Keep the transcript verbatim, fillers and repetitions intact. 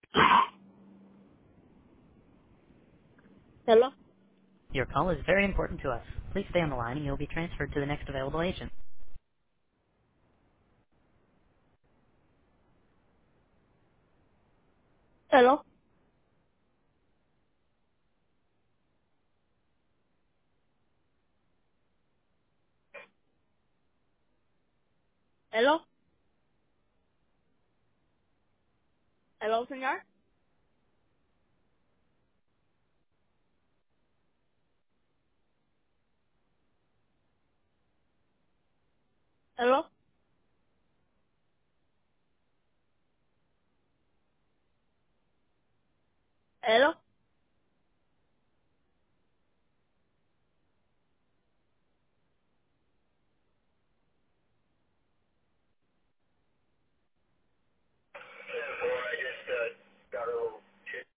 Hello? Your call is very important to us. Please stay on the line and you'll be transferred to the next available agent. Hello? Hello? Hello, señor? Hello? Hello?